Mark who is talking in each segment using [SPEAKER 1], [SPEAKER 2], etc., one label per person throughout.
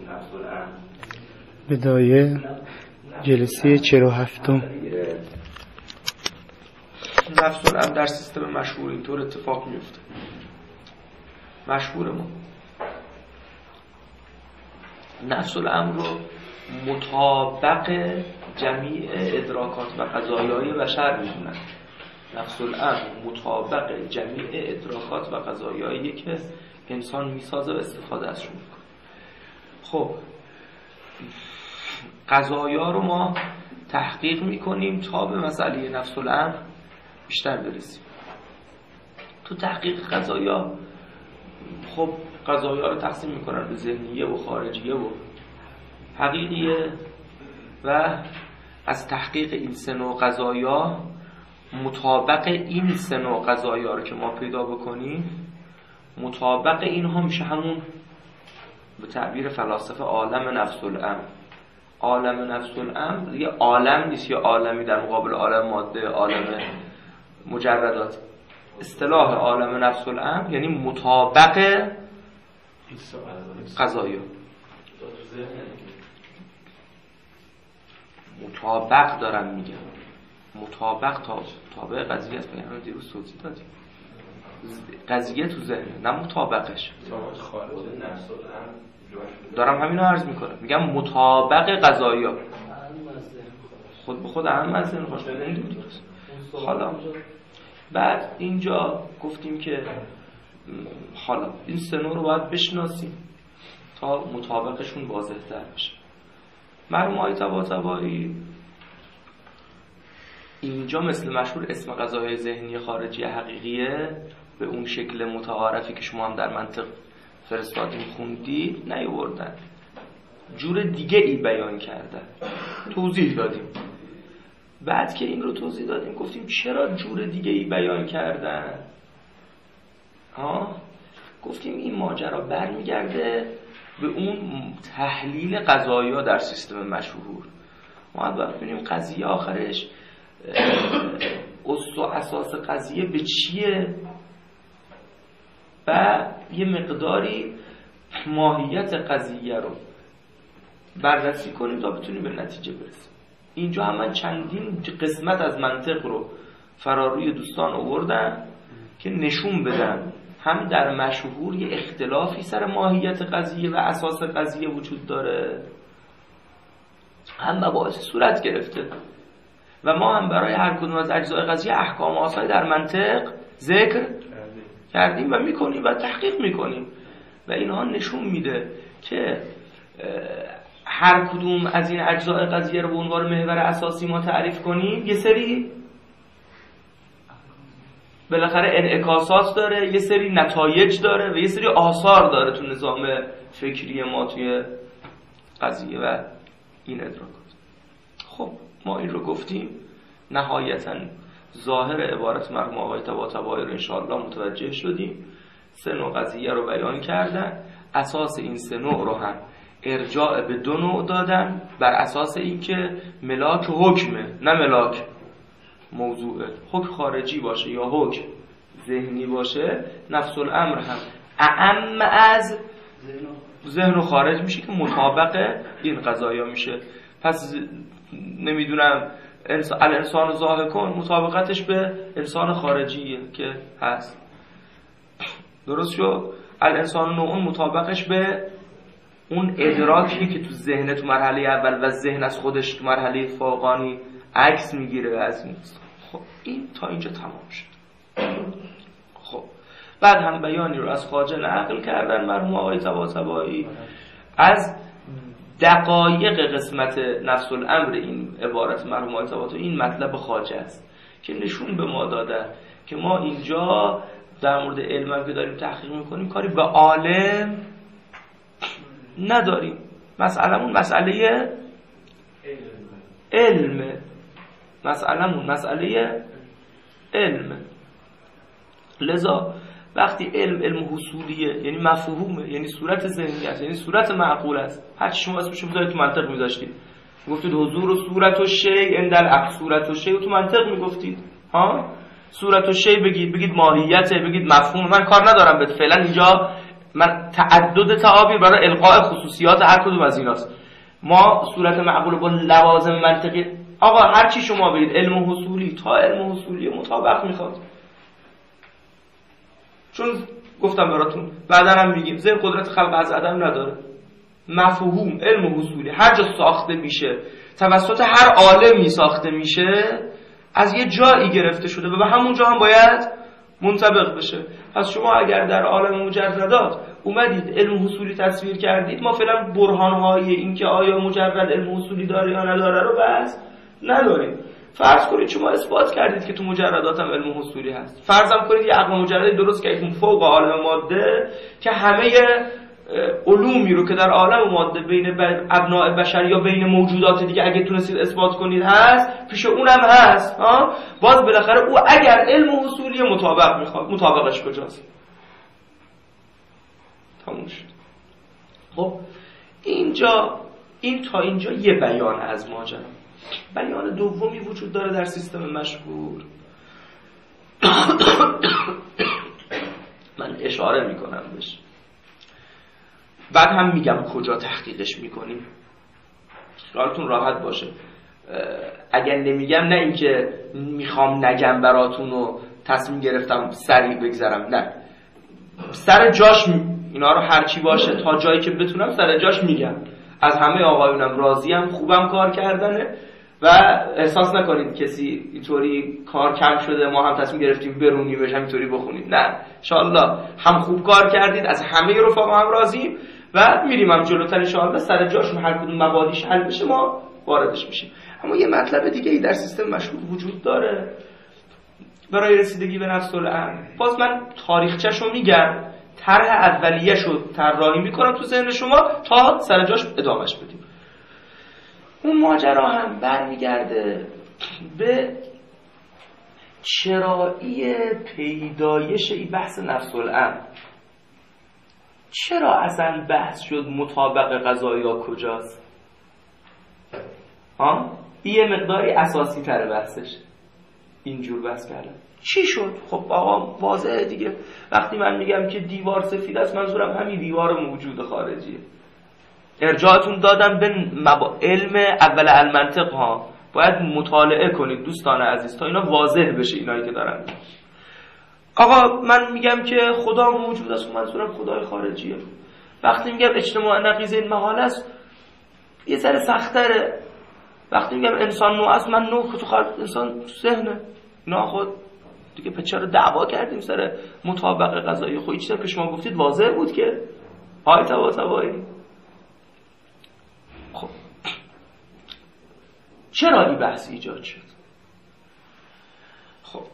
[SPEAKER 1] نفس الامر
[SPEAKER 2] بدایه جلسه 47
[SPEAKER 3] نفس الامر در سیستم مشهور اینطور اتفاق میفته. مشهور ما نفس الامر رو مطابق جمیع ادراکات و قضایای بشر میدونن. نفس الامر مطابق جمیع ادراکات و قضایایی که انسان میسازه و استفاده ازشون میکنه. خب قضایا رو ما تحقیق میکنیم تا به مسئله نفس الامر بیشتر برسیم. تو تحقیق قضایا خب قضایا رو تقسیم میکنن به ذهنیه و خارجیه و حقیقیه و از تحقیق این سه نوع قضایا مطابق این سه نوع قضایا رو که ما پیدا بکنیم مطابق اینها میشه همون به تعبیر فلاسفه عالم نفس الامر. عالم نفس الامر یه عالم نیست یا عالمی در مقابل عالم ماده، عالم مجردات. اصطلاح عالم نفس الامر یعنی مطابق قضایا. مطابق دارم میگم، مطابق تابع قضیه است. یعنی دیروز توضیح دادیم قضیه تو ذهن نه مطابقش. دارم همینو عرض میکنم، میگم مطابق قضایا خود به خود اهم از ذهن خوش بگیم. حالا بعد اینجا گفتیم که حالا این سه نوع رو باید بشناسیم تا مطابقشون واضح تر بشه. مرحوم آقای طباطبایی اینجا مثل مشهور اسم قضایای ذهنی خارجی حقیقیه به اون شکل متعارفی که شما هم در منطق فرستادیم خوندید نیاوردن، جور دیگه ای بیان کردن، توضیح دادیم. بعد که این رو توضیح دادیم گفتیم چرا جور دیگه ای بیان کردن. گفتیم این ماجرا برمیگرده به اون تحلیل قضایا در سیستم مشهور. ما باید ببینیم قضیه آخرش اصل و اساس قضیه به چیه و یه مقداری ماهیت قضیه رو بررسی کنیم تا بتونیم به نتیجه برسیم. اینجا هم من چندین قسمت از منطق رو فراروی دوستان آوردن که نشون بدن هم در مشهور یه اختلافی سر ماهیت قضیه و اساس قضیه وجود داره، هم مباحث صورت گرفته و ما هم برای هر کدوم از اجزای قضیه احکام آسای در منطق ذکر کردیم و میکنیم و تحقیق میکنیم و اینها نشون میده که هر کدوم از این اجزای قضیه رو به عنوان محور اساسی ما تعریف کنیم یه سری بالاخره انعکاسات داره، یه سری نتایج داره و یه سری آثار داره تو نظام فکری ما توی قضیه و این ادراکات. خب ما این رو گفتیم، نهایتاً ظاهر عبارت مرحوم آقای طباطبایی رو انشاءالله متوجه شدیم. سه نوع قضیه رو بیان کردن، اساس این سه نوع رو هم ارجاع به دو نوع دادن بر اساس اینکه ملاک حکمه نه ملاک موضوعه، حکم خارجی باشه یا حکم ذهنی باشه نفس الامر هم اعم از ذهن و خارج میشه که مطابق این قضایا میشه. پس نمیدونم الانسان ظاهر کن مطابقتش به انسان خارجیه که هست، درست شد. الانسان نوعون مطابقش به اون ادراکی که تو ذهن تو مرحله اول و ذهن از خودش تو مرحله فوقانی عکس میگیره از این. خب این تا اینجا تمام شد. خب بعد هم بیانی رو از خواجه نقل کردن مرحوم آقای طباطبایی از دقایق قسمت نفس الامر این عبارت مرحوم آقای طباطبایی. این مطلب خواجه است که نشون به ما دادن که ما اینجا در مورد علم که داریم تحقیق میکنیم کاری به عالم نداریم. مسئله‌مون مسئله علم، مسئله‌مون مسئله علم. لذا وقتی علم حصولیه یعنی مفهومه، یعنی صورت ذهنی است، یعنی صورت معقول است. هر چی شما اسمشو بذارید تو منطق میذاشتید، گفتید حضور و صورت و شیء عند العقل، صورت و شیء تو منطق میگفتید. صورت و شیء بگید ماهیته، بگید مفهوم. من کار ندارم فعلا اینجا من تعدد تعابیر برای القاء خصوصیات هر کدوم از ایناست. ما صورت معقول با لوازم منطقی، آقا هر چی شما برید علم حصولی تا علم حصولی مطابق میخواد، چون گفتم براتون بعدا هم میگیم زیر قدرت خلق از عدم نداره. مفهوم علم حصولی هر جا ساخته میشه توسط هر عالمی ساخته میشه از یه جایی گرفته شده و به همون جا هم باید منطبق بشه. پس شما اگر در عالم مجردات اومدید علم حصولی تصویر کردید، ما فعلا برهان‌های این که آیا مجرد علم حصولی داره یا نداره رو بس نداریم. فرض کنید شما اثبات کردید که تو مجردات هم علم حصولی هست. فرض هم کنید یه عقل مجردی درست کردید فوق عالم ماده که همه علومی رو که در عالم ماده بین ابناء بشر یا بین موجودات دیگه اگه تونستید اثبات کنید هست، پیش اونم هست. باز بالاخره او اگر علم حصولی مطابق میخواد، مطابقش کجاست؟ تموم شد. خب این تا اینجا یه بیان از ماجرا. بیان دومی وجود داره در سیستم مشهور. من اشاره میکنم بهش، بعد هم میگم کجا تحقیقش میکنیم، خیالتون راحت باشه. اگر نمیگم نه اینکه میخوام نگم براتون و تصمیم گرفتم سریع بگذرم، نه، سر جاش اینا رو هرچی باشه تا جایی که بتونم سر جاش میگم. از همه آقایونم راضیم، خوبم کار کردنه و احساس نکنید کسی اینطوری کار کم شده ما هم تصمیم گرفتیم برونیمش همینطوری بخونید. نه، انشاءالله هم خوب کار کردید، از همه رفقا هم راضیم و میریم هم جلوتر انشاءالله سر جاشون هر کدوم مبادیش حل بشه ما واردش میشیم. اما یه مطلب دیگه ای در سیستم مشهور وجود داره برای رسیدگی به نفس الامر. باز من تاریخچه‌شو میگم، طرح اولیه‌شو طراحی میکنم تو ذهن شما تا سر جاش ادامهش بدیم. اون ماجرا هم برمیگرده به چرایی پیدایش این بحث نفس الامر. چرا اصلا بحث شد مطابق قضایا کجاست؟ یه مقداری اساسی تره بحثش، اینجور بحث کردم. چی شد؟ خب آقا واضحه دیگه. وقتی من میگم که دیوار سفید است منظورم همین دیوار موجود خارجیه. ارجاعتون دادم به علم اول المنطق ها، باید مطالعه کنید دوستان عزیز تا اینا واضح بشه اینایی که دارم. آقا من میگم که خدا موجود است منظورم خدای خارجیه. وقتی میگم اجتماع نقیض این محال است یه ذره سخت‌تره. وقتی میگم انسان نوع است من نوع تو خارج انسان تو ذهنه. نه خود دیگه چرا دعوا کردیم سر مطابق قضایی؟ خب چیزی که شما گفتید واضح بود که های طباطبایی. خب چرا این بحث ایجاد شد؟ خب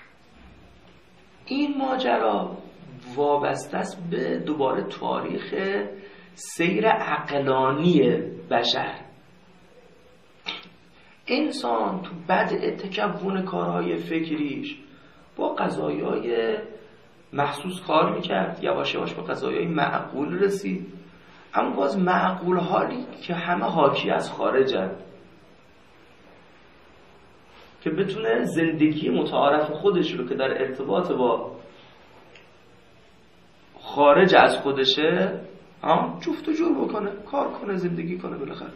[SPEAKER 3] این ماجرا وابسته است به دوباره تاریخ سیر عقلانی بشر. انسان تو بدء تکون کارهای فکریش با قضایای محسوس کار میکرد، یواش یواش به قضایای معقول رسید، اما باز معقول حالی که همه حاکی از خارجن، که بتونه زندگی متعارف خودش رو که در ارتباط با خارج از خودشه جفت و جور بکنه، کار کنه، زندگی کنه بالاخره.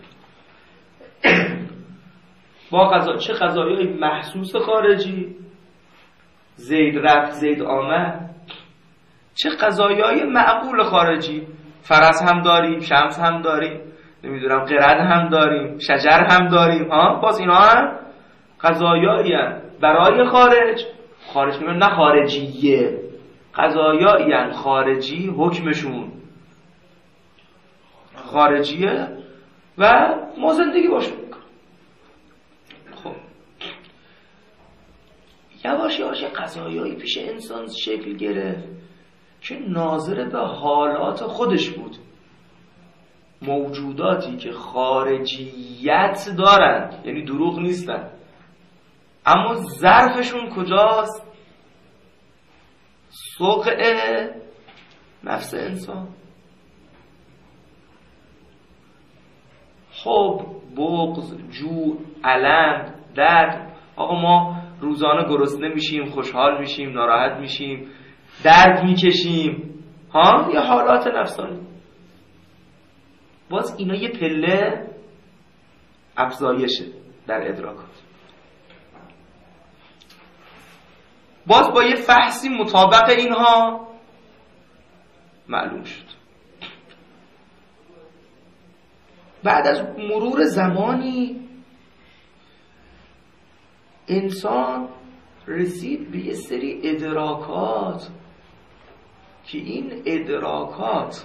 [SPEAKER 3] با چه قضایای محسوس خارجی، زید رفت زید آمد، چه قضایای معقول خارجی، فرس هم داریم، شمس هم داریم، نمیدونم قرد هم داریم، شجر هم داریم. باز اینا هم قضایایی هم برای خارج میگن نه خارجیه، قضایایی هم خارجی، حکمشون خارجیه و ما زندگی باشون میکنم. خب یواش یواش قضایایی پیش انسان شکل گرفت که ناظر به حالات خودش بود. موجوداتی که خارجیت دارن، یعنی دروغ نیستن، اما ظرفشون کجاست؟ سوقه نفس انسان. حب، بغض، جوع، الم، درد. آقا ما روزانه گرسنه میشیم، خوشحال میشیم، ناراحت میشیم، درد میکشیم. ها، یا حالات نفسانی. باز اینا یه پله افزایشه در ادراکات. باز با یه فحصی مطابق اینها معلوم شد. بعد از مرور زمانی انسان رسید به یه سری ادراکات که این ادراکات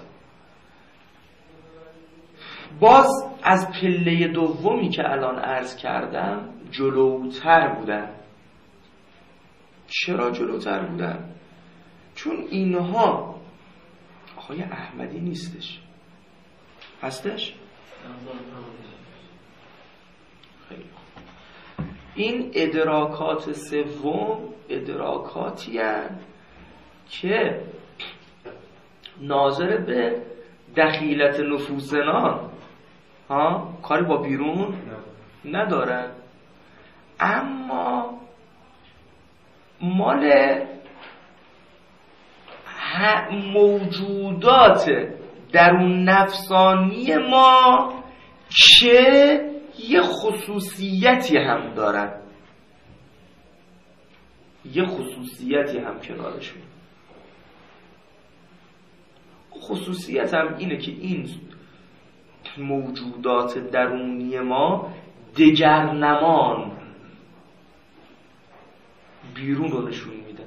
[SPEAKER 3] باز از پله دومی که الان عرض کردم جلوتر بودن. چرا جلوتر بودن؟ چون اینها آقای احمدی نیستش، هستش؟ خیلی. این ادراکات سوم ادراکاتی هستند که ناظر به دخیلت نفوسنا کاری با بیرون ندارن، اما مال موجودات درون نفسانی ما که یه خصوصیتی هم دارن، یه خصوصیتی هم کنارشون. خصوصیت هم اینه که این موجودات درونی ما دگرنمان بیرون رو نشون میده.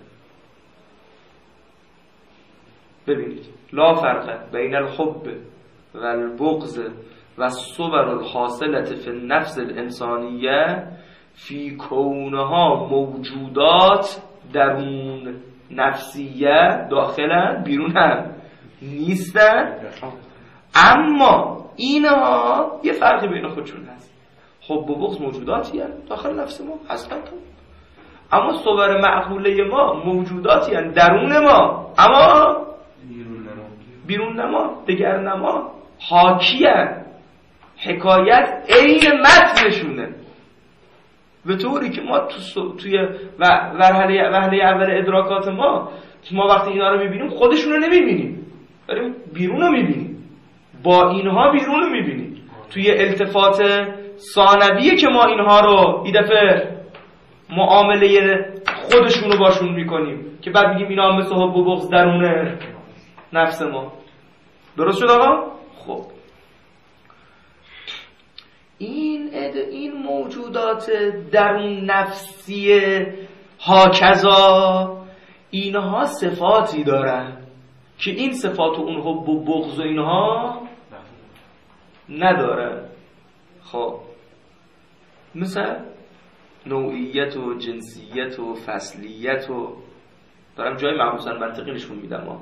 [SPEAKER 3] ببینید لا فرق بین الحب و البغض و الصور الحاصلة فی النفس الانسانیه فی کونها موجودات درون نفسیه داخلن، بیرون هم نیستن، اما اینها یه فرقی بین خودشون هست. حب و بغض موجوداتی هست داخل نفس ما هستن، اما صور معقوله ما موجوداتی هست درون ما اما بیرون نما، دگر نما، حاکی هست. حکایت عین متنشونه، به طوری که ما توی وهله اول ادراکات ما وقتی اینا رو میبینیم خودشون رو نمیبینیم، داریم بیرون رو میبینیم، با اینها بیرون رو میبینیم. توی التفات ثانویه که ما اینها رو این دفعه معامله خودشون رو باشون میکنیم که بعد میگیم اینا هم مثل حب و بغض درون نفس ما. درست شد آقا؟ خب این موجودات درون نفسی هاکذا اینها صفاتی دارن که این صفات و اون حب و بغض و اینها ندارن. خب مثل نوعیت و جنسیت و فصلیت و دارم جای مبحوثاً منطقی نشون میدم.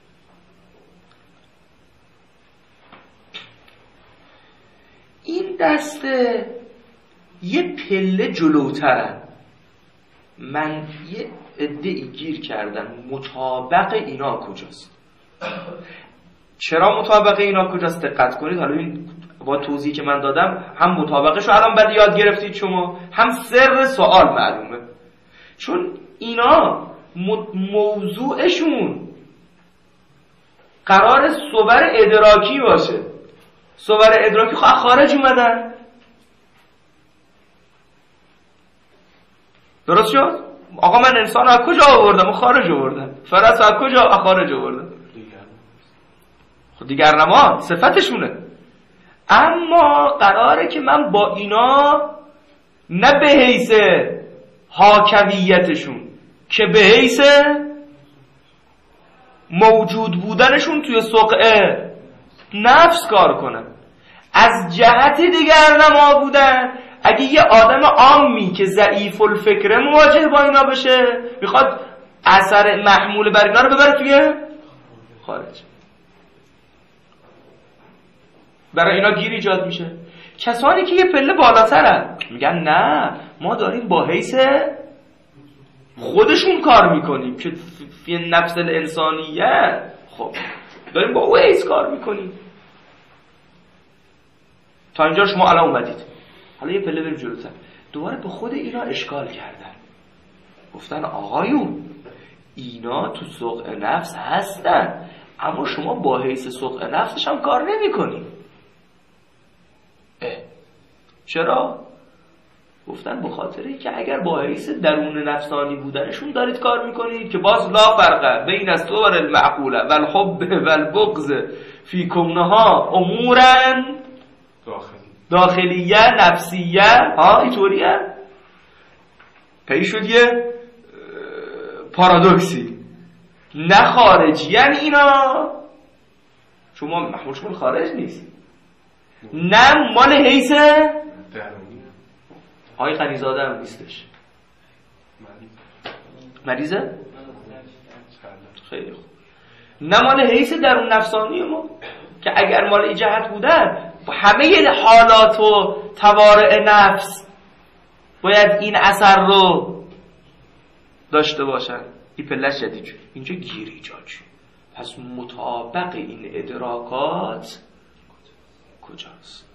[SPEAKER 3] این دسته یه پله جلوترن. من یه عده‌ای گیر کردن مطابق اینا کجاست. چرا مطابق اینا کجاست؟ دقت کنید. حالا این با توضیحی که من دادم هم مطابقشو الان بعد یاد گرفتید شما، هم سر سوال معلومه. چون اینا موضوعشون قرار صور ادراکی باشه. صور ادراکی خارج اومدن. درست شد؟ آقا من انسان از کجا آوردم؟ خارج آوردم. فرس از کجا؟ خارج آوردم. خب دیگر نما صفتشونه. اما قراره که من با اینا نه به حیث حاکویتشون که به حیث موجود بودنشون توی سقعه نفس کار کنم. از جهت دیگر نما بودن. اگه یه آدم عامی که ضعیف الفکره مواجه با اینا بشه، میخواد اثر محمول بر اینا رو ببره توی خارج، برای اینا گیر ایجاد میشه. کسانی که یه پله بالاترن میگن نه، ما داریم با حیث خودشون کار میکنیم که فی نفس الانسانیه. خب داریم با او حیث کار میکنیم. تا اینجا شما الان اومدید، حالا یه پله بریم جلوتر. دوباره به خود اینا اشکال کردن، گفتن آقایون اینا تو سوق نفس هستن، اما شما با حیث صدق نفسش هم کار نمی کنی. چرا؟ گفتن به خاطری که اگر با حیث درون نفسانی بودنشون دارید کار میکنید که باز لا فرقه بین الصور المعقوله و الحب و البغض فی کونها امورا داخلیه نفسیه. اینطوریه. پی شد یه پارادوکسی. نه خارجی یعنی اینا، شما محمول خارج نیست، نه مال حیث آقای غنیزاده هم نیستش. مریضه؟ خیلی خوب. نه مال حیث درون نفسانی ما که اگر مال این جهت بودن همه حالات و توارع نفس باید این اثر رو داشته باشن. این پلش جدید اینجا گیر ایجاد شد. پس مطابق این ادراکات کجاست؟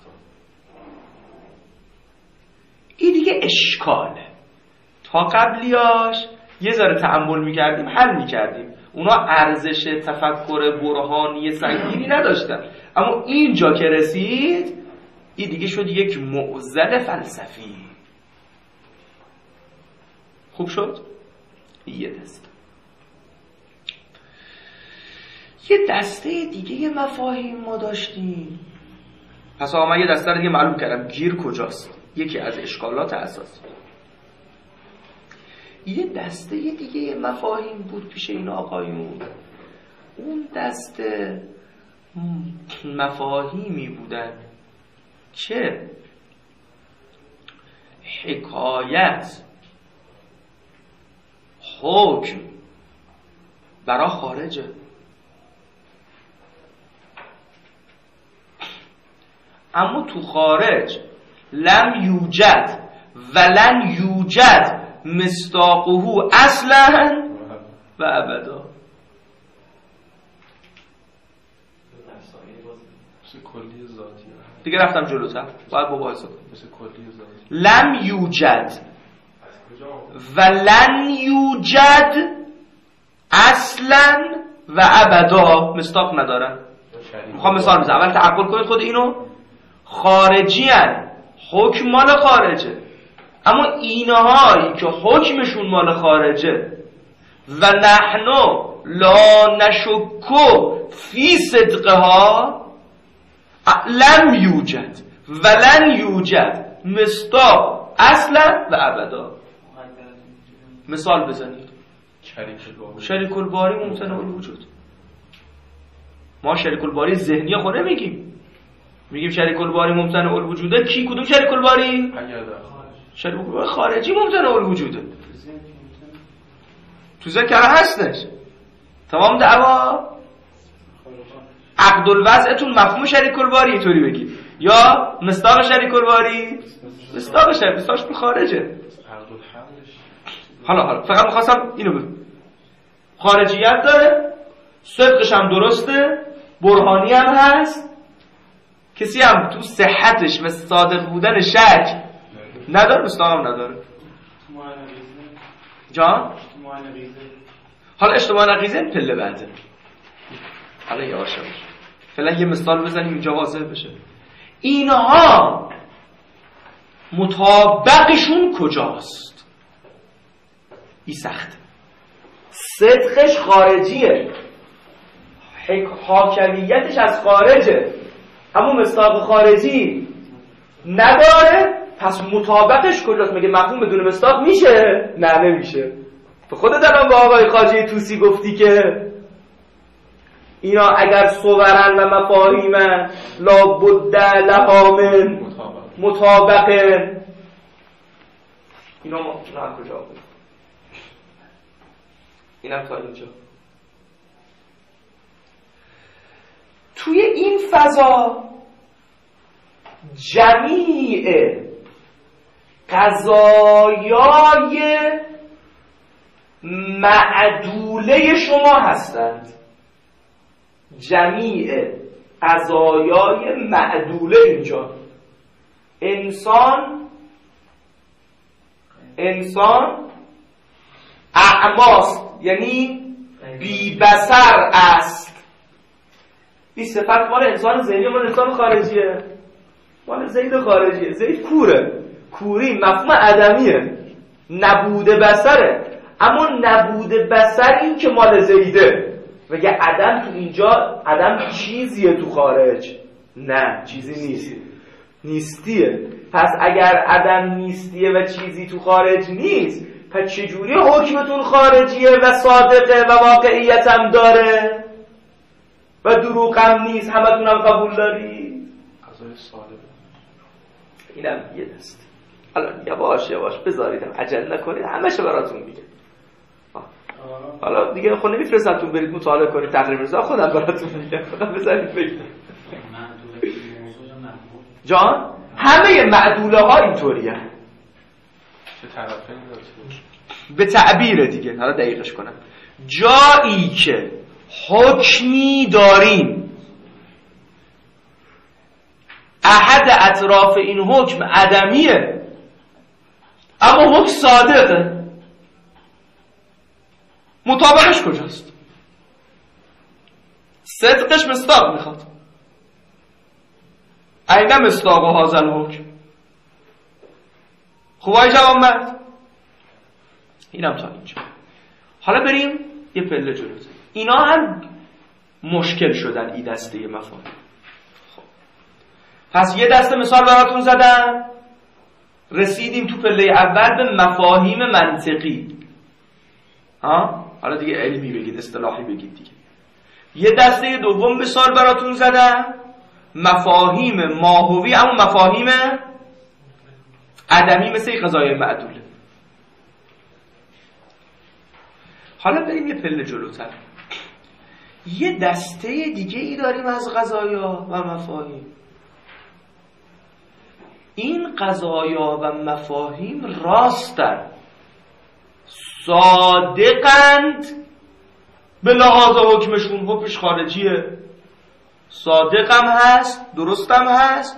[SPEAKER 3] این دیگه اشکاله. تا قبلیاش یه ذره تأمل میکردیم حل میکردیم، اونا ارزش تفکر برهانی سنگینی نداشتن، اما اینجا که رسید این دیگه شد یک معضل فلسفی. خوب شد؟ یه دسته. یه دسته دیگه مفاهیم ما داشتیم. پس آقا من یه دسته دیگه معلوم کردم گیر کجاست. یکی از اشکالات اساسی. یه دسته دیگه مفاهیم بود پیش این آقایون. اون دسته مفاهیمی بودن که حکایت حکم برا خارجه. اما تو خارج لم یوجد ولن یوجد مصداقه اصلا و ابدا. دیگه رفتم جلوتر، باید مباحثه کنم. لم یوجد ولن یوجد اصلا و ابدا مصداق ندارن. میخوام مثال بزنم، اول تعقل کنید خود اینو. خارجی هن، حکم مال خارجه، اما اینهایی که حکمشون مال خارجه و نحنو لا نشکو فی صدقها لم یوجد ولن یوجد مصداق اصلا و ابدا. مثال بزنید. شریک الباری ممتنع الوجود. ما شریک الباری ذهنی خود میگیم شریک الباری ممتنع الوجوده. کی کدوم شریک الباری؟ شریک الباری خارجی ممتنع الوجوده. تو ذکر هستش. تمام دعوا عقد الوضعتون مفهوم شریک الباری اینطوری بگید یا مصداق شریک الباری؟ مصداق شریک مصداقش خارجه. حالا فقط می‌خواستم اینو بگم. خارجیت داره، صدقش هم درسته، برهانی هم هست. کسی هم تو صحتش و صادق بودن شک نداره، مصداق هم نداره. جان؟ حالا اجتماع نقیزه پله بعده. حالا یواش یواش فعلا یه مثال بزنیم اینجا واضح بشه. اینها مطابقشون کجاست؟ این سخته. صدقش خارجیه، حاکمیتش از خارجه، اما مصداق خارجی نداره. پس مطابقش کجاست؟ مگه مفهوم بدون مصداق میشه؟ نه نمیشه. تو خودت الان با آقای خواجه طوسی گفتی که اینا اگر صورن و مفاهیمن لابد لها من مطابقه. اینا کجا بود؟ اینم تا اینجا. توی این فضا جمیع قضایای معدوله شما هستند. جمیع قضایای معدوله اینجا انسان اعماست، یعنی بی بصر است. این صفت مال انسان ذهنی مال انسان خارجیه؟ مال زید خارجیه. زید کوره، کوری مفهوم عدمیه، نبود بصره. اما نبود بصر این که مال زیده. وگه عدم تو اینجا، عدم چیزیه تو خارج؟ نه چیزی نیست، نیستیه. پس اگر عدم نیستیه و چیزی تو خارج نیست، پس چجوری حکمتون خارجیه و صادقه و واقعیت هم داره و دروغ هم نیست، همتون هم قبول دارید؟
[SPEAKER 1] قضای صادقه.
[SPEAKER 3] اینم یه دست. الان یواش یواش بذاریدم، عجله نکنید، همه‌شو براتون میگم. حالا دیگه خود نمیفرستم برید مطالعه کنید تقریر میرسا، خودم براتون میگم. خودم بذارید بگید جان. همه معدوله ها اینطوریه به تعبیر دیگه. حالا دقیقش کنم، جایی که حکمی داریم احد اطراف این حکم عدمیه اما حکم صادقه، مطابقش کجاست؟ صدقش مصداق میخواد. اینه مصداق و هازل حکم. خوبای جواب مرد، اینم تا اینجا. حالا بریم یه پله جلوتر. اینا هم مشکل شدن این دسته مفاهیم. خب پس یه دسته مثال براتون زدم، رسیدیم تو پله اول به مفاهیم منطقی. حالا دیگه علمی بگید، اصطلاحی بگید دیگه. یه دسته دوم مثال براتون زدم، مفاهیم ماهوی، اما مفاهیم عدمی مثل قضایای معدوله. حالا بریم یه پله جلوتر. یه دسته دیگه ای داریم از قضایا و مفاهیم. این قضایا و مفاهیم راستن، صادقند به لحاظ حکمشون، حکمش خارجیه، صادقم هست، درستم هست،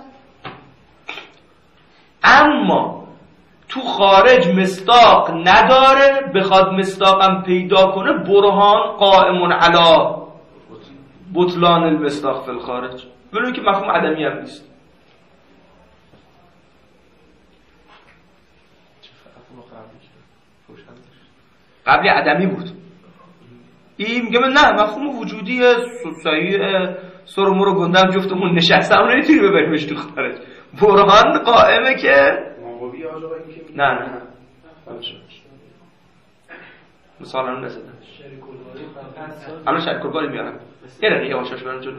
[SPEAKER 3] اما تو خارج مصداق نداره. بخواد مصداقم پیدا کنه، برهان قائم علی بطلان المصداق فی الخارج، ولی که مفهوم عدمی هم نیست. قبلی عدمی بود، این میگه من نه مفهوم وجودیه، صحیح، سرمو رو گندم جفتمون نشستم، نمیتونی ببریمش تو خارج. برهان قائمه که نه مثال هم نزدم. الان شریک الباری میارم، یه دقیقه یواشاش برم جلو.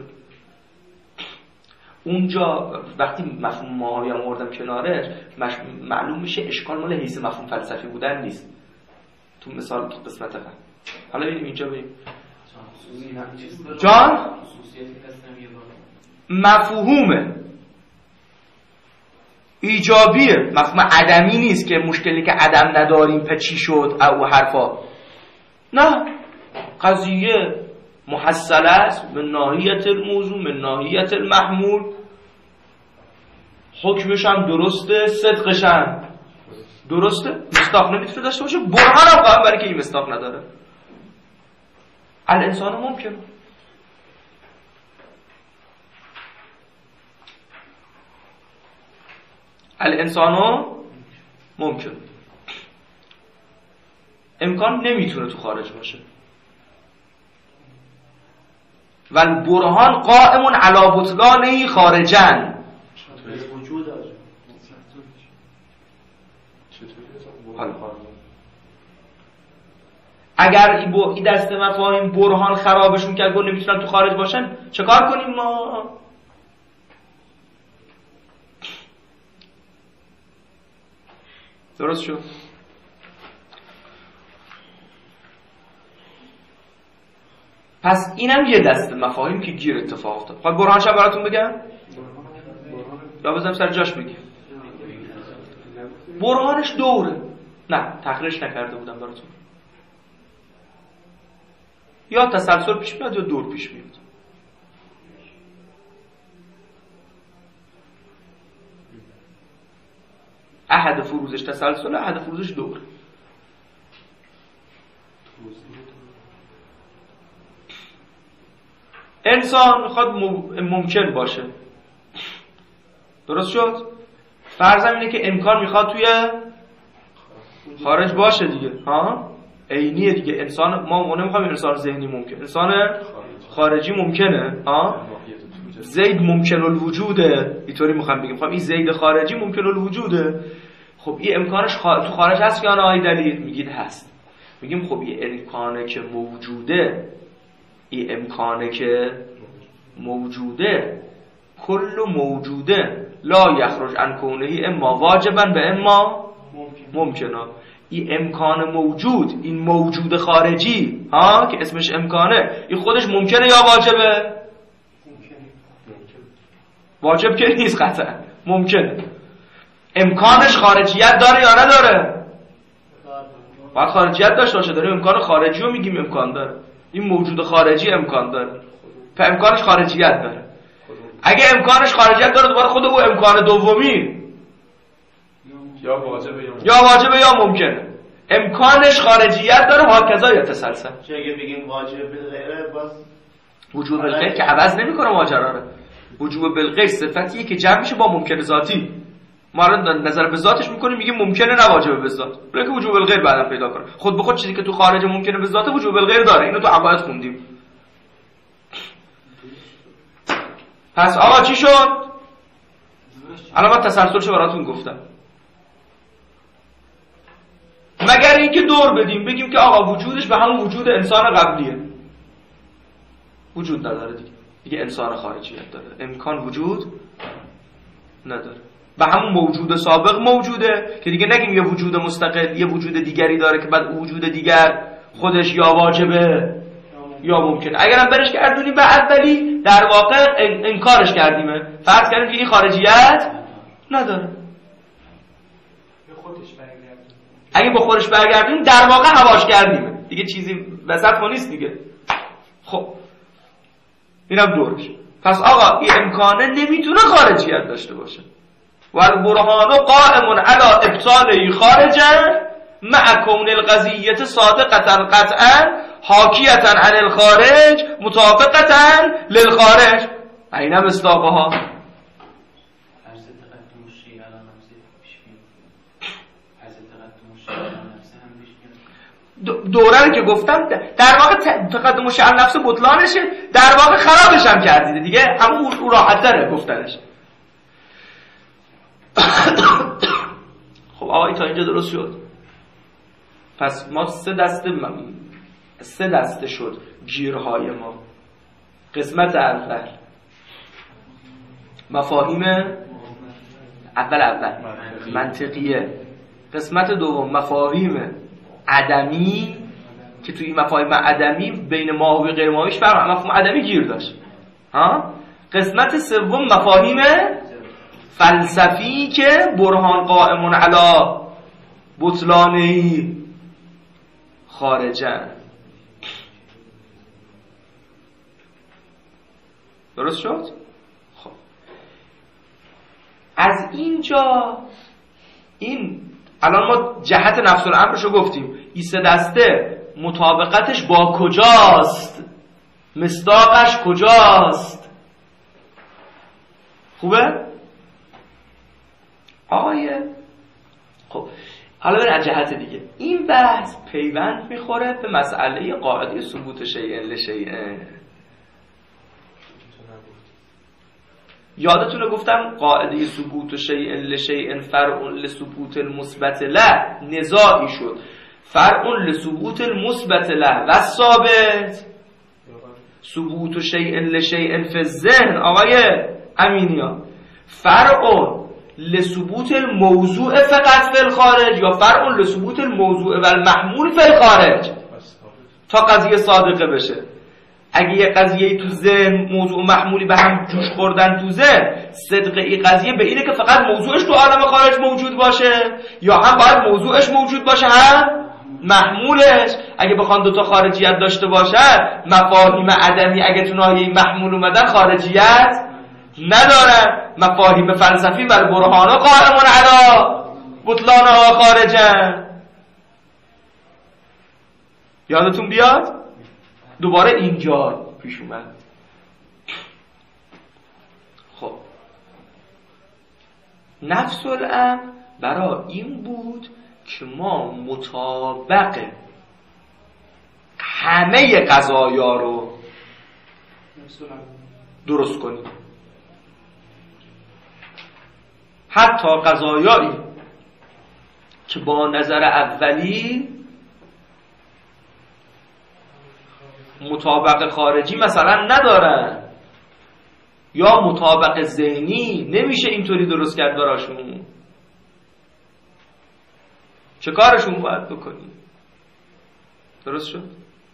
[SPEAKER 3] اونجا وقتی مفهوم ماهوی هم آوردم کنارش، معلوم میشه اشکال مال حیث مفهوم فلسفی بودن نیست تو مثال، تو قسمت قبل. حالا ببینیم اینجا بریم جان. مفهوم ایجابیه، مفهوم عدمی نیست که مشکلی که عدم نداریم پس چی شد او حرفا. نه، قضیه محصله است من ناحیت الموضوع، من ناحیت المحمول. حکمش هم درسته، صدقش هم درسته، مصداق نمیتونه داشته باشه، برهان هم قائم برای که این مصداق نداره. الانسان ممکنه. الانسان ممکن، امکان نمیتونه تو خارج باشه. و البرهان قائم علی بطلانه خارجن. اگر این دسته مفاهیم برهان خرابشون کرد و نمیتونن تو خارج باشن، چه کار کنیم ما؟ درست شد؟ پس اینم یه دسته مفاهیم که گیر اتفاق افتاد. خواهد برهانش هم براتون بگم؟ یا بزنم سر جاش بگیم؟ برهانش دوره. نه، تقریرش نکرده بودم براتون. یا تسلسل پیش میاد یا دور پیش میاد. احد فروزش تسلسل، احد فروزش دور. انسان میخواد ممکن باشه. درست شد؟ فرضم اینه که امکان میخواد توی خارج باشه دیگه. ها عینیه دیگه. انسان ما نمیخوایم انسان ذهنی ممکن، انسان خارجی ممکنه. ها زید ممکن الوجوده، اینطوری میخوام بگیم. این زید خارجی ممکن الوجوده. خب این امکانش تو خارج هست یا نه؟ آی دلیل میگید هست. میگیم خب این امکانه که موجوده، این امکانه که موجوده کل موجوده لا یخرج عن کونه اما واجبا به اما ممکنه. این امکان موجود، این موجود خارجی ها که اسمش امکانه، این خودش ممکنه یا واجبه؟ واجب که نیست قطعا، ممکنه. امکانش خارجیت داره یا نداره؟ باید خارجیت داشته باشه. داریم امکان خارجی رو میگیم امکان داره. این موجود خارجی امکان داره، پس امکانش خارجیت داره. اگه امکانش خارجیت داره دوباره خود او امکان دومی
[SPEAKER 1] یا واجبه
[SPEAKER 3] یا ممکنه. امکانش خارجیت داره، هاکذا یا تسلسل.
[SPEAKER 4] چه اگه بگیم واجب بالغیره باز
[SPEAKER 3] وجوب بالغیر که عوض نمیکنه ماجرا رو. وجوب بالغیر صفتیه که جمع میشه با ممکن ذاتی. ما الان نظر به ذاتش میکنیم میگیم ممکنه نه واجب به ذات، بلکه وجوب بالغیر بعدا پیدا کنه. خود به خود چیزی که تو خارج ممکنه به ذات وجوب بالغیر داره. اینو تو عقاید خوندیم. پس آقا چی شد؟ الان من تسلسلشو براتون گفتم. مگر اینکه دور بدیم بگیم که آقا وجودش به همون وجود انسان قبلیه، وجود نداره دیگه انسان خارجیت داره، امکان وجود نداره، به همون موجود سابق موجوده که دیگه نگیم یه وجود مستقل یه وجود دیگری داره که بعد وجود دیگر خودش یا واجبه یا ممکنه. اگرم برش گردونیم به اولی در واقع انکارش کردیمه. فرض کردیم که این خارجیت نداره. اگه با خودش برگردیم در واقع هواش کردیمه دیگه، چیزی وسط ما نیست دیگه. خب اینم دورش. پس آقا این امکانه نمیتونه خارجیت داشته باشه. و البرهان قائم علی ابطاله خارجا مع کون القضیه صادقه قطعا حاکیه عن الخارج مطابقه للخارج. اینم مصداقها. دوره که گفتم در واقع تقدم شأن نفس بطلانشه، در واقع خرابش هم کردیده دیگه، همون او راحت داره گفتنش. خب آقایی تا اینجا درست شد. پس ما سه دسته شد گیرهای ما. قسمت اول مفاهیم اول منطقیه. قسمت دوم مفاهیم عدمی که توی این مفاهیم عدمی بین ماهوی غیر ماهویش فرق، مفهوم عدمی گیر داشت. قسمت سوم مفاهیم فلسفی که برهان قائمون علی بطلانهی خارجن. درست شد؟ خب از اینجا این الان ما جهت نفس الامرش رو گفتیم. این سه دسته مطابقتش با کجاست؟ مصداقش کجاست؟ خوبه؟ آقایه خب حالا برای جهت دیگه این بحث پیوند میخوره به مسئله قاعده ثبوت شیء لشیء. یادتونه گفتم قاعده ثبوت شیء لشیء فرع لثبوت المثبت له نزاعی شد. فرع لثبوت المثبت له و ثابت ثبوت شیء لشیء فی الذهن. آقای امینیا فرع لثبوت الموضوع فقط فی الخارج یا فرع لثبوت الموضوع و المحمول فی الخارج تا قضیه صادقه بشه. اگه یه قضیه تو ذهن موضوع محمولی به هم جوش خوردن تو ذهن، صدق این قضیه به اینه که فقط موضوعش تو عالم خارج موجود باشه یا هم باید موضوعش موجود باشه هم محمولش. اگه بخوان دوتا خارجیت داشته باشن مفاهیم عدمی اگه تو ناحیه محمول اومدن خارجیت ندارن. مفاهیم فلسفی بر برهانا قائمون علی بطلانها خارجن. یادتون بیاد دوباره اینجا پیش اومد خب نفس الامر برای این بود که ما مطابق همه قضایا رو درست کنیم، حتی قضایایی که با نظر اولی مطابق خارجی مثلا ندارن یا مطابق ذهنی نمیشه اینطوری درست کرد براشون، چه کارشون باید بکنی؟ درست شد؟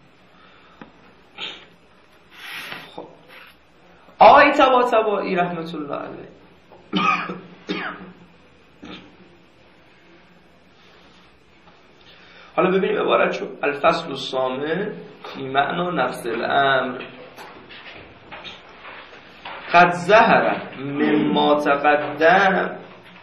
[SPEAKER 3] خب آقای طباطبایی رحمت الله علیه حالا ببینیم عبارت شد الفصل الثامن فی معنی نفس الامر قد ظهر مما تقدم،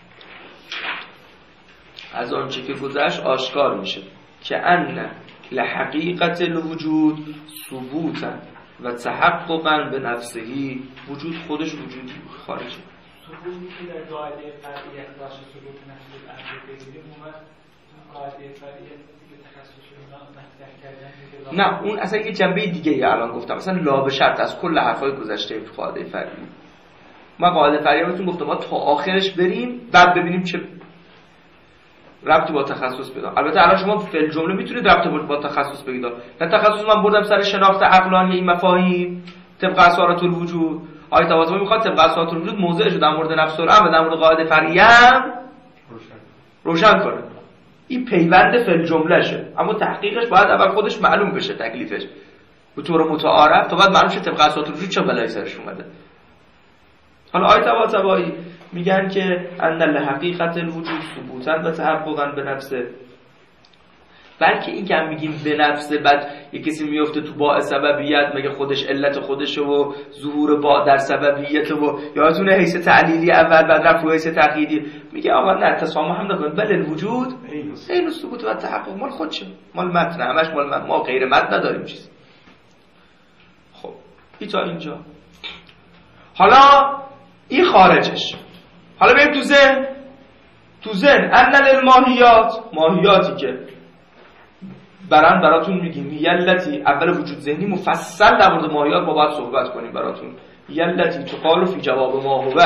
[SPEAKER 3] از آنچه که گذشت آشکار میشه که ان لحقیقت الوجود ثبوتا و تحققا به نفسهی، وجود خودش وجودی خارجی.
[SPEAKER 5] ثبوت که در قاعده فرعیت باشه ثبوت نفس الامر بگیریم اومد قاعده فرعیت
[SPEAKER 3] نه اون اصلا یه جنبه دیگه ای الان گفتم، مثلا لا به شرط از کل حرفای گذشته قاعده فرعی. ما قاعده فرعی بهتون گفتم ما تا آخرش بریم بعد ببینیم چه ربطی با تخصص پیدا. البته الان شما فعل جمله میتونید ربط با تخصص بگید، نه تخصص من بردم سر شناخت عقلانی این مفاهیم طبق اسارات الوجود. آیه طباطبایی میخواد طبق اسارات الوجود موضعش رو در مورد نفس الامر و در مورد قاعده فرعی هم روشن کنه. این پیوند فعل جملهشه، اما تحقیقش باید اول خودش معلوم بشه، تکلیفش به طور متعارف تا بعد معلوم شه طبق اساسات الوجود چه بلایی سرش اومده. حالا آیه طباطبایی میگن که ان لحقیقت الوجود ثبوتا و تحققا به نفسه، بلکه این که هم میگیم به نفسه بعد یه کسی میفته تو باء سببیت مگه خودش علت خودشه و ظهور باء در سببیت و یادتونه حیث تعلیلی اول بعد رفع حیث تقییدی، میگه آقا نه تسامح هم نکنید بل الوجود عین الثبوت و تحقق مال خودشه، مال متن، همش مال متن، ما غیر متن نداریم چیز. خب این تا اینجا. حالا این خارجش، حالا بریم تو ذهن ان للماهیات، ماهیاتی که براتون میگیم یلتی، اول وجود ذهنی مفصل در مورد ماهیات ما باید صحبت کنیم براتون. یلتی تقال فی جواب ما هو،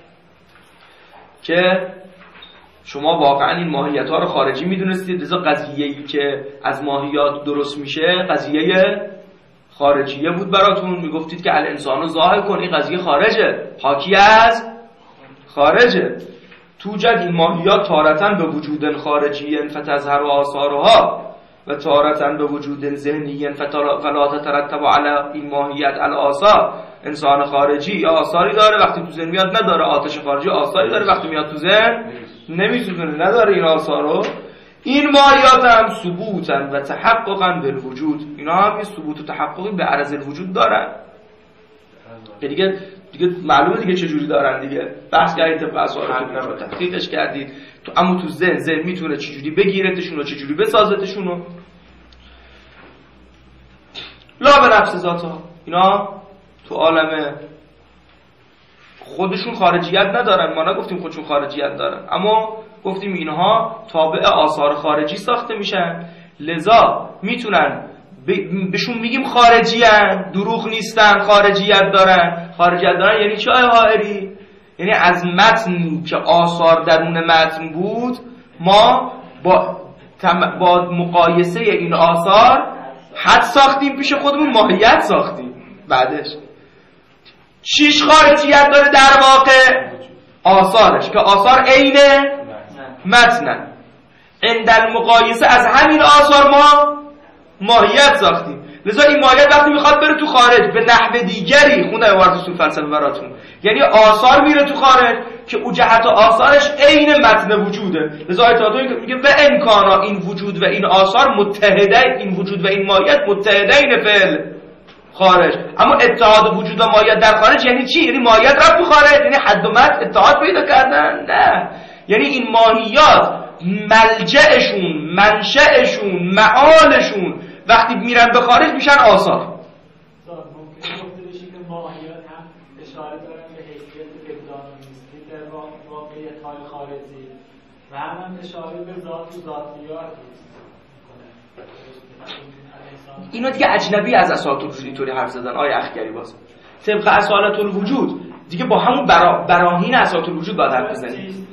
[SPEAKER 3] که شما واقعا این ماهیت ها رو خارجی میدونستید، لذا قضیه‌ای که از ماهیات درست میشه قضیه خارجیه بود براتون، میگفتید که الانسانو ظاهر کن، این قضیه خارجه، حاکی از خارجه. توجد این ماهیات تارتاً به وجود خارجی فتظهر آثارها و تارتاً به وجود ذهنی فلا تترتب علی این ماهیت الاثار. انسان خارجی یا آثاری داره وقتی تو ذهن میاد نداره، آتش خارجی آثاری داره وقتی میاد تو ذهن نمیسوزونه، نداره این آثارو. این ماهیات هم ثبوتن و تحققا بالوجود، اینا هم یه ثبوت و تحققی به عرض الوجود دارن. دیگه معلومه دیگه چه جوری دارن، دیگه بحث کردید طبق اسارات رو تحقیقش کردید تو، اما تو ذهن میتونه چه جوری بگیرتشون و چه جوری بسازتشون. لا به نفس ذاتها، اینا تو عالم خودشون خارجیت ندارن، ما نگفتیم خودشون خارجیت دارن، اما گفتیم اینها تابع آثار خارجی ساخته میشن، لذا میتونن بهشون میگیم خارجیان، دروغ نیستن، خارجیت دارن. خارجیت دارن یعنی چه حائری؟ یعنی از متن که آثار درون متن بود ما با مقایسه این آثار حد ساختیم پیش خودمون، ماهیت ساختیم. بعدش چیش خارجیت داره در واقع؟ آثارش، که آثار عین متنن. عند المقایسه از همین آثار ما ماهیت ساختیم، لذا این ماهیت وقتی میخواد بره تو خارج به نحو دیگری، خوندم عبارت اصول فلسفه براتون، یعنی آثار میره تو خارج که او جهت آثارش عین متن وجوده. لذا آیه طباطبایی میگه و امکانا این وجود و این آثار متحده، این وجود و این ماهیت متحدین فعل خارج. اما اتحاد وجود و ماهیت در خارج یعنی چی؟ یعنی ماهیت رفت تو خارج، یعنی حد و متن اتحاد پیدا کردن؟ نه، یعنی این ماهیات ملجأشون، منشأشون، معالشون وقتی میرن به خارج میشن آثار.
[SPEAKER 5] ممکنه گفته بشه که ماهیات هم اشاره دارن به حیثیت واقعیت های خارجی و هم اشاره به ذات و ذاتیات
[SPEAKER 3] اینا دیگه اجنبی از اسالت الوجود اینطوری حرف زدن. آیه اخگری باز طبق اسالت الوجود دیگه با همون براهین اسالت الوجود باید حرف بزنیم.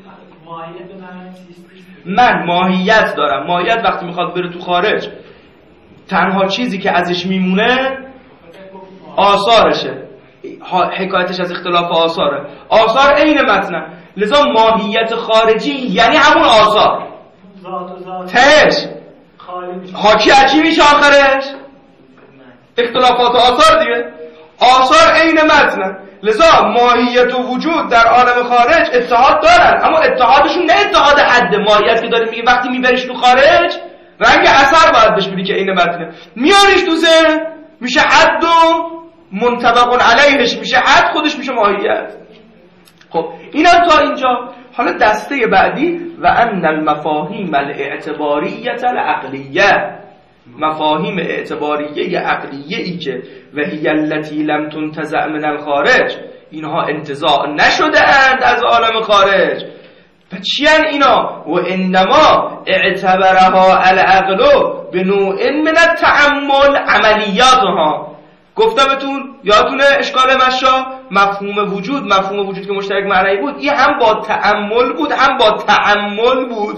[SPEAKER 3] من ماهیت دارم. ماهیت وقتی میخواد بره تو خارج تنها چیزی که ازش میمونه آثارشه. حکایتش از اختلاف آثاره. آثار عین متنه. لذا ماهیت خارجی یعنی همون آثار تش حاکی اچی میشه آخرش اختلافات آثار دیگه. آثار عین متنه. لذا ماهیت و وجود در عالم خارج اتحاد دارن، اما اتحادشون نه اتحاد حد. ماهیت که داره میگه وقتی میبریش تو خارج رنگ اثر باید بهش بدی که عین متنه. میاریش تو ذهن میشه حد و منطبق علیهش میشه حد، خودش میشه ماهیت. خب اینم تا اینجا. حالا دسته بعدی و ان المفاهیم الاعتباریه العقلیه، مفاهیم اعتباریه عقلیه ای که و هی التی لم تنتزع من الخارج، اینها انتزاع نشده اند از عالم خارج. و چی ان اینا؟ و انما اعتبرها العقل به نوع من التأمل عملیاتها. گفتمتون یادتونه اشکال مشا مفهوم وجود که مشترک معنی بود، این هم با تأمل بود هم با تعمل بود.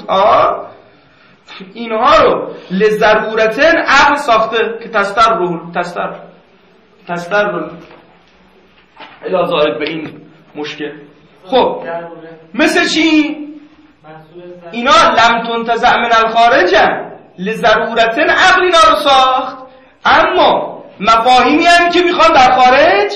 [SPEAKER 3] اینها رو لضرورتن عقل ساخته که تستر رو الازارت به این مشکل. خب مثل چی؟ اینا لم تنتزع من الخارجن، لضرورتن عقل اینا رو ساخت، اما مفاهیمی هم که میخوان در خارج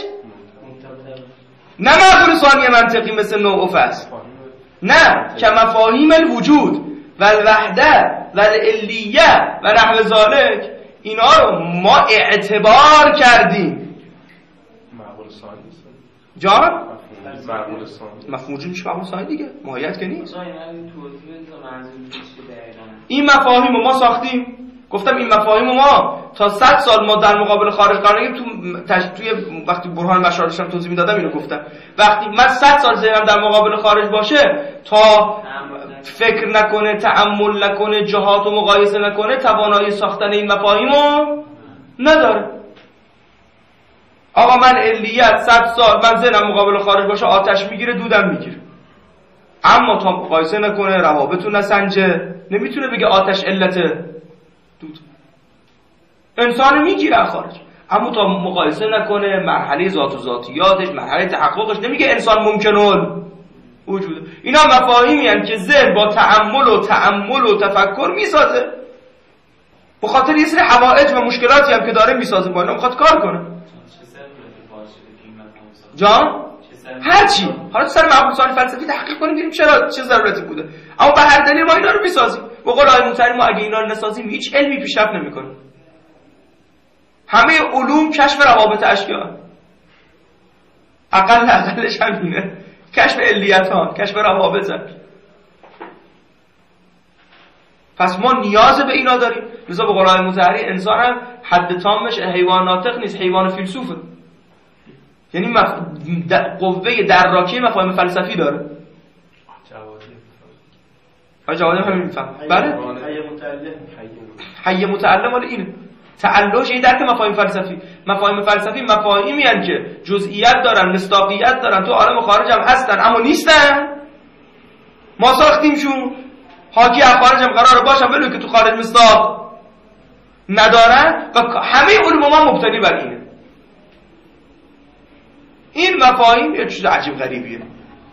[SPEAKER 3] نه مفهوم ثانی منطقی مثل نوع فصل، نه که مفاهیم الوجود و الوحده و العلیه و نحو ذالک، اینا رو ما اعتبار کردیم. جان؟ مفهوم وجود میشه مفهوم ثانی دیگه، ماهیت که نیست. این مفاهیم رو ما ساختیم. گفتم این مفاهیم ما تا 100 سال ما در مقابل خارج قرار نگیریم. توی وقتی برهان مشاهد داشتم توضیح میدادم اینو گفتم، وقتی من 100 سال ذهنم در مقابل خارج باشه تا فکر نکنه، تأمل نکنه، جهات و مقایسه نکنه، توانایی ساختن این مفاهیمو نداره. آقا من علیت 100 سال من ذهنم مقابل خارج باشه آتش میگیره، دودم میگیره، اما تا مقایسه نکنه، روابطو نسنجه، نمیتونه بگه آتش علته دود. انسان میگیره خارج، اما تا مقایسه نکنه مرحله ذات و ذاتیاتش، مرحله تحققش، نمیگه انسان ممکنه وجوده. اینا مفاهیمی هستند که ذهن با تأمل و تفکر میسازه، به خاطر یه سری حوائج و مشکلاتی هم که داره میسازه، با اینا میخواد کار کنه. جان؟ هرچی. حالا سر مفهوم ثانی فلسفی تحقیق کنیم ببینیم چه ضرورتی بوده، اما به هر دلیل ما اینا رو میسازیم. به قول آقای موسوی ما اگه اینا رو نسازیم هیچ علمی پیشرفت نمیکنه. همه علوم کشف روابط اشیاء، اقلش همینه، کشف علیت ها، کشف روابط. پس ما نیاز به اینا داریم. لذا به قول آقای موسوی انسان هم حد تامش حیوان ناطق نیست، حیوان فیلسوفه. یعنی قوه دراکی مفاهیم فلسفی داره. جوادی همین میفهم. بله؟ حی متعلم ولی اینه. تعلوش این درک مفاهیم فلسفی. مفاهیم فلسفی مفاهیمی هستند که جزئیات دارن، مصداقیت دارن، تو عالم خارج هم هستن اما نیستن. ما ساختیمشون. حاکی از خارج هم قراره باشن ولی که تو خارج مصداق ندارن و همه علوم ما مبتنی بر اینه. این مفاهیم یه چیز عجیب غریبیه.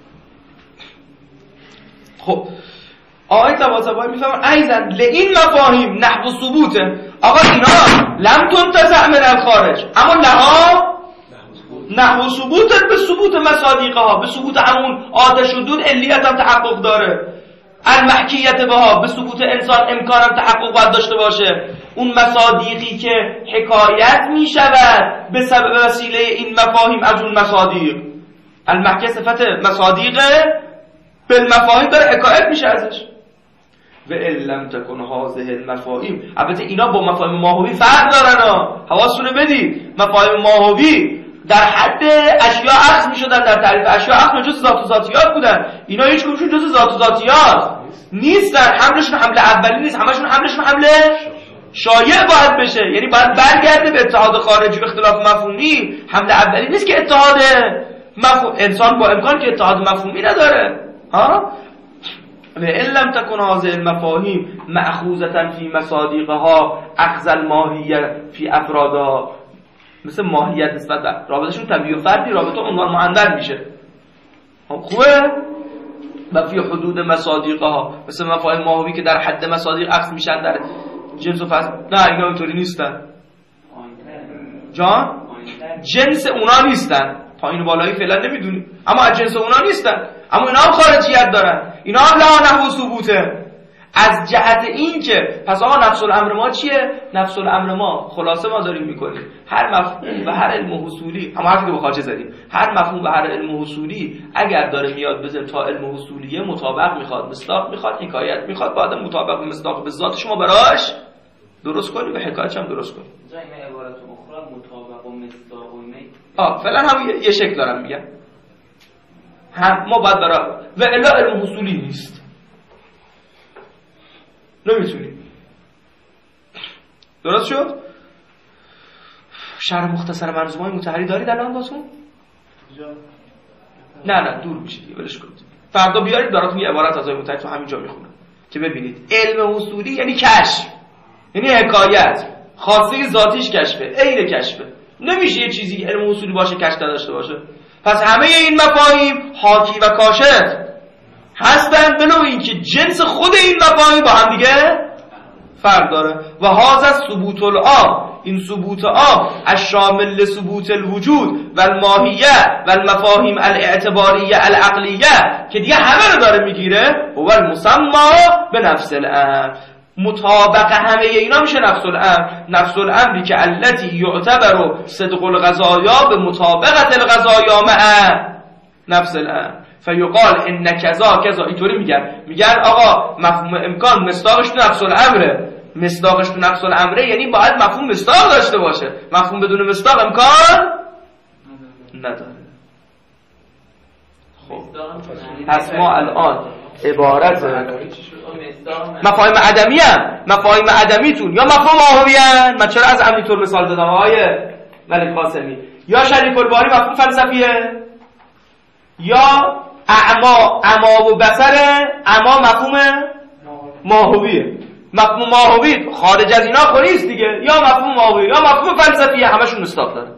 [SPEAKER 3] خب آقای طباطبایی میفهمن ایزن لئین مفاهیم نحو ثبوته. آقا اینا لم تنتزع من الخارج، اما لها نحو ثبوت، به ثبوت مصادیقها، به ثبوت همون آتش و دود علیت هم تحقق داره. المحکیت بها، به ثبوت انسان امکان هم تحقق باید داشته باشه. اون مصادیقی که حکایت می شود به سبب وسیله این مفاهیم از اون مصادیق، المحکی صفت مصادیقه، بالمفاهیم داره حکایت میشه ازش. و ان لم تکن هذه المفاهیم، البته اینا با مفاهیم ماهوی فرق دارن ها، حواستون بدید. مفاهیم ماهوی در حد اشیاء اخذ میشدن، در تعریف اشیاء اخذ جز ذات و ذاتیات بودن. اینا هیچ کدومشون جز ذات و ذاتیات نیستن. حملشون حمله اولی نیست، همشون حملشون حمله شایع باید بشه. یعنی باید برگرده به اتحاد خارجی و اختلاف مفهومی. حمله اولی نیست که اتحاد مفهوم، انسان با امکان که اتحاد مفهومی نداره. ها لئن لم تكن هذه المفاهیم مأخوذة في مصادیقها اخذ الماهیه فی افرادها، مثل ماهیت نسبت به رابطهشون طبیعی و فردی، رابطه عنوان معنون میشه. خوبه؟ و فی حدود مصادیقها، مثل مفاهیم ماهوی که در حد مصادیق اخذ میشن در جنس و فصل. نه اینا اینطوری نیستن جان، جنس اونا نیستن. پایین و بالایی فعلا نمیدونیم، اما از جنس اونا نیستن. اما اینا هم خارجیت دارن، اینا هم لا نحو ثبوته. از جهت این که پس آقا نفس الامر ما چیه؟ نفس الامر ما خلاصه ما داریم میکنیم هر مفهوم و هر علم حصولی، اما حرفی که به خاطر زدیم، هر مفهوم و هر علم حصولی اگر داره میاد بزن تا علم حصولیه مطابق میخواد، مصداق میخواد، حکایت میخواد، بعد مطابق و مصداق به ذات شما براش درست کنیم و حکایتش هم درست کنیم.
[SPEAKER 6] جای این عبارت اخرى مطابق و مصداق و
[SPEAKER 3] فعلا هم یه شکل دارم میگم. هم ما باید برای و الا علم حصولی نیست، نمیتونیم. درست شد؟ شرح مختصر منظومه های مطهری دارید الان واسون؟ نه دور میشه دیگه، ولش کنید. فردا بیارید براتون یه عبارت از های مطهری تو همینجا میخونم که ببینید علم حصولی یعنی کشف، یعنی حکایت، خاصه ذاتیش کشفه، عین کشفه. نمیشه یه چیزی علم حصولی باشه کشف نداشته باشه. پس همه این مفاهیم حاکی و کاشف هستن، بنو این که جنس خود این مفاهیم با هم دیگه فرق داره. و هذا ثبوت العام، این ثبوت عام الشامل لثبوت الوجود و الماهیه و المفاهیم الاعتباریه العقلیه که دیگه همه رو داره میگیره، هو المسمى به نفس الامر. مطابق همه اینا میشه نفس الامر. نفس الامری که التی یعتبر صدق الغذایا به مطابقت الغذایا مع نفس الامر فیقال ان کذا کذا. اینطوری میگن آقا مفهوم امکان مصداقش تو نفس الامره. مصداقش تو نفس الامره یعنی باید مفهوم مصداق داشته باشه. مفهوم بدون مصداق امکان نداره. خب پس ما الان عبارت مفاهیم عدمی هم مفاهیم عدمیتون یا مفهوم ماهوی هم. من چرا از امنی طور مثال دادم آقای ملک قاسمی؟ یا شریف الباری مفهوم فلسفیه، یا اعما و بصر اعما مفهوم ماهویه. مفهوم ماهوی خارج از اینا خوریست دیگه، یا مفهوم ماهوی یا مفهوم فلسفیه، همشون مصداق داره.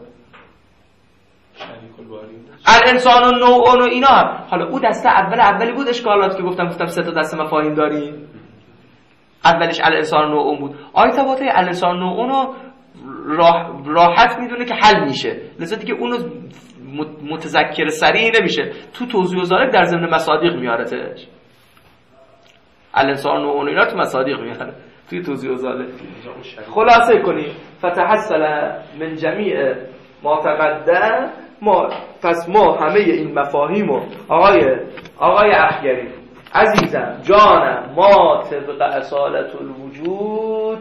[SPEAKER 3] الانسان و نوع و اینا هم. حالا او دسته اولی بود اشکالات که گفتم 3 تا دسته مفاهیم داریم. اولیش الانسان و نوع بود. آیه تباطه الانسان و نوع رو راحت میدونه که حل میشه، لذا دیگه اونو متذکر سریع نمیشه. تو توضیح و ذالک در ضمن مصادیق میارتش. الانسان و نوع اینا تو مصادیق میاره، توی توضیح و ذالک. خلاصه کنیم فتحصل من جمیع ما تقدم. پس ما همه این مفاهیمو آقای اخگری عزیزم جانم، ما طبق اصالت الوجود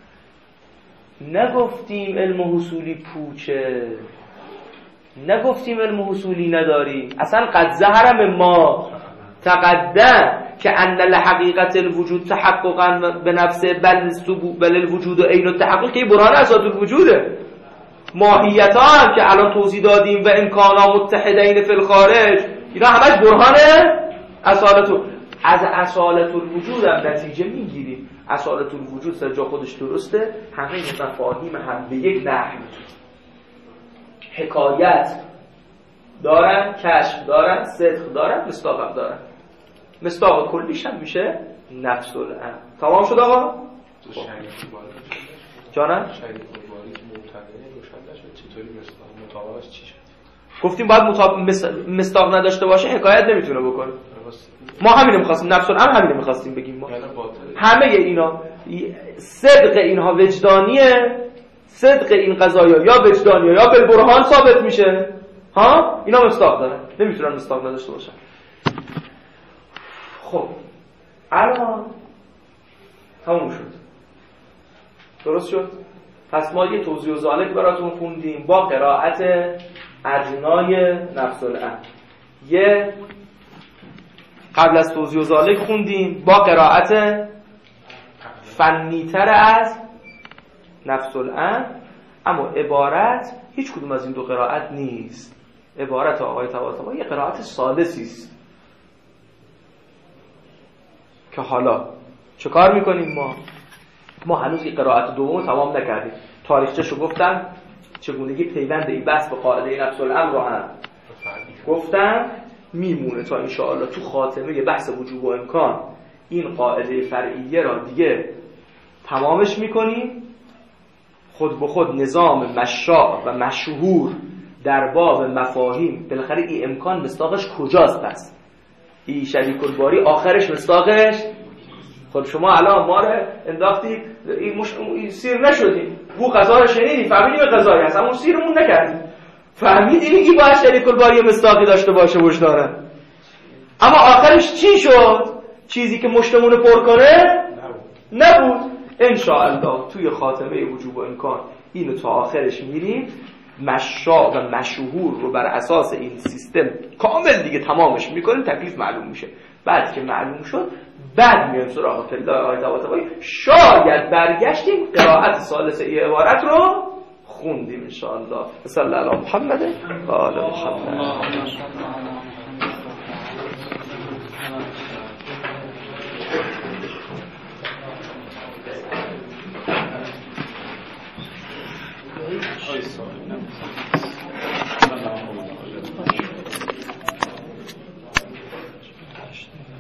[SPEAKER 3] نگفتیم علم حصولی پوچه، نگفتیم علم حصولی نداریم. اصلا قد ظهر ما تقدم که ان لحقیقت الوجود تحققا به نفسه بل الوجود و عین التحقق که برهان اساس الوجوده. ماهیتا هم که الان توضیح دادیم و امکانا متحدین فی الخارج، اینا همش برهان اصالت. از اصالت الوجود هم نتیجه میگیریم. اصالت الوجود سر جا خودش درسته، همه این مفاهیم هم به یک نحو حکایت دارن، کشف دارن، صدق دارن، مصداق هم دارن. مصداق کلیش هم میشه نفس الامر. تمام شد آقا؟ جانم؟ گفتیم باید مصداق نداشته باشه حکایت نمیتونه بکنه. ما همین می‌خواستیم، نفس الامر همین می‌خواستیم بگیم. ما همه اینا صدق اینها وجدانیه، صدق این قضایا یا وجدانیه یا بالبرهان ثابت میشه. ها اینا مصداق دارن، نمیتونن مصداق نداشته باشن. خب الان تموم شد، درست شد. پس ما یه توضیح و ذالک براتون خوندیم با قرائت ادنای نفس الامر. یه قبل از توضیح و ذالک خوندیم با قرائت فنی‌تر از نفس الامر، اما عبارت هیچ کدوم از این دو قرائت نیست. عبارت آقای طباطبایی یه قرائت ثالثی است که حالا چه کار میکنیم ما هنوز این قرائت دوم تمام نکردیم. تاریخچه‌شو گفتم، چگونگی پیوند این بحث به قاعده نفس الامر رو هم گفتم، میمونه تا انشاءالله تو خاتمه بحث وجوب و امکان این قاعده فرعیه را دیگه تمامش میکنیم. خود به خود نظام مشاع و مشهور در باب مفاهیم، بالاخره این امکان مصداقش کجاست؟ پس این شریک الباری آخرش مصداقش خود شما الان ما رو انداختید این سیر نشدیم، بو قضا رو شنیدیم فهمیدیم قضایی هست اما سیرمون نکردیم، فهمیدیم این باید شریک الباری مصداقی داشته باشه وجدانه، اما آخرش چی شد؟ چیزی که مشتمون پر کنه نبود. انشاءالله توی خاتمه وجوب و امکان اینو تا آخرش میریم، مشاع و مشهور رو بر اساس این سیستم کامل دیگه تمامش میکنیم، تکلیف معلوم میشه. بعد که معلوم شد بعد میایم سراغ فلده آیت طباطبایی، شاید برگشتیم قرائت ثالثه ای عبارت رو خوندیم انشاءالله. صلی الله علی محمد و آل محمد.